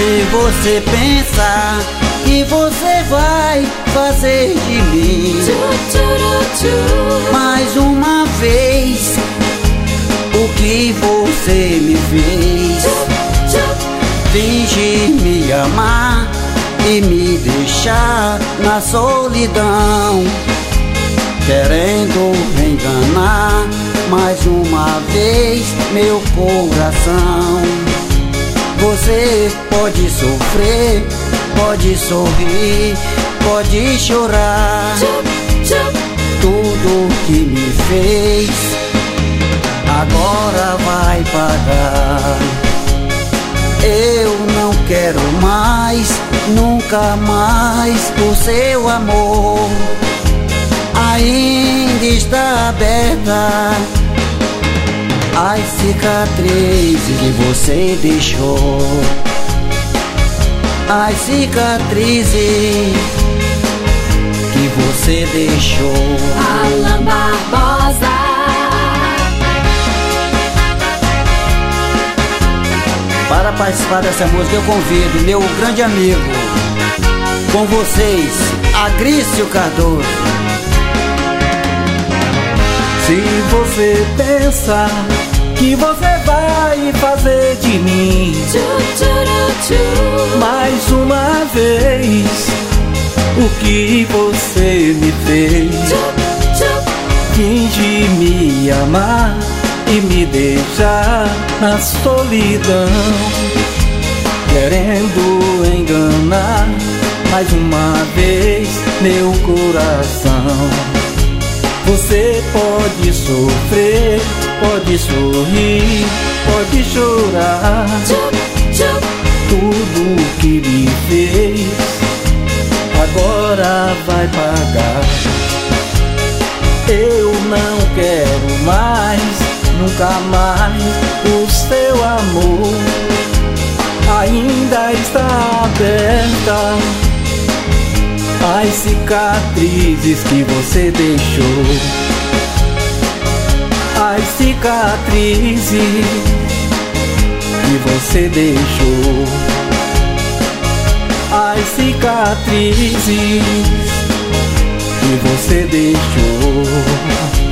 Se você pensa que você vai fazer de mim mais uma vez o que você me fez, finge me amar e me deixar na solidão, querendo enganar mais uma vez meu coração. Você pode sofrer, pode sorrir, pode chorar, tudo que me fez agora vai pagar. Eu não quero mais, nunca mais o seu amor. Ainda está aberta as cicatrizes que você deixou, as cicatrizes que você deixou. Alan Barbosa. Para participar dessa música eu convido meu grande amigo, com vocês, Agrício Cardoso. Se você pensa que você vai fazer de mim mais uma vez o que você me fez, finge me amar e me deixar na solidão, querendo enganar mais uma vez meu coração. Você pode sofrer, pode sorrir, pode chorar, tudo que me fez agora vai pagar. Eu não quero mais, nunca mais o seu amor. Ainda está aberta as cicatrizes que você deixou, as cicatrizes que você deixou, as cicatrizes que você deixou.